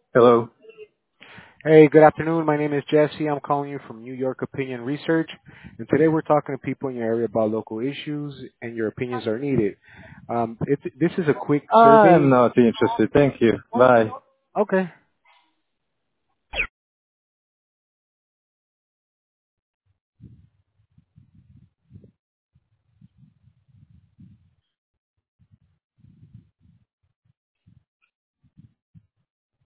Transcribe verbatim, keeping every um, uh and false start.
Hello. Hey, good afternoon. My name is Jesse. I'm calling you from New York Opinion Research. And today we're talking to people in your area about local issues and your opinions are needed. Um, it, this is a quick I'm survey. not interested. Thank you. Bye. Okay.